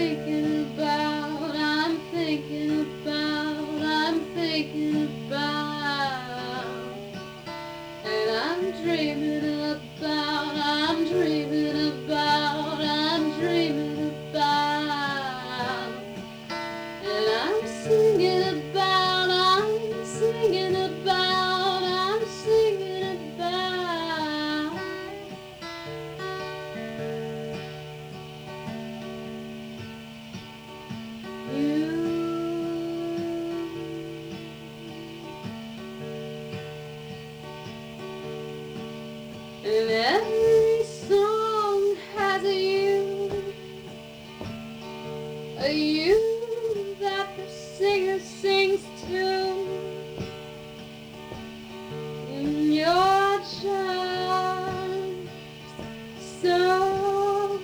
thinking about, I'm thinking about, I'm thinking about, and I'm dreaming about, I'm dreaming about, I'm dreaming about, and I'm singing about, I'm singing about, I'm singing about you. And every song has a you that the singer sings to. And you're just so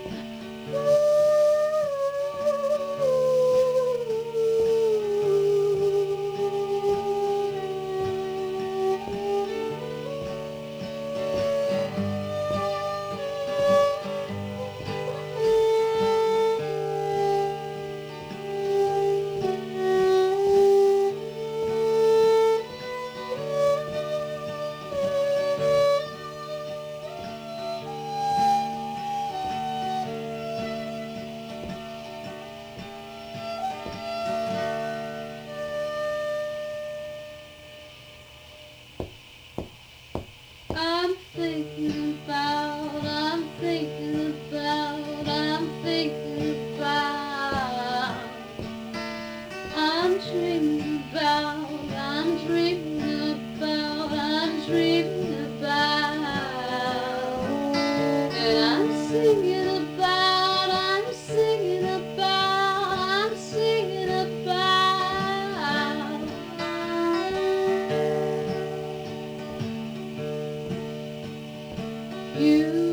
I'm thinking about, I'm thinking about, I'm thinking about, I'm dreaming about, I'm dreaming about, I'm dreaming about, and I'm singing about, I'm singing about, I'm singing about you.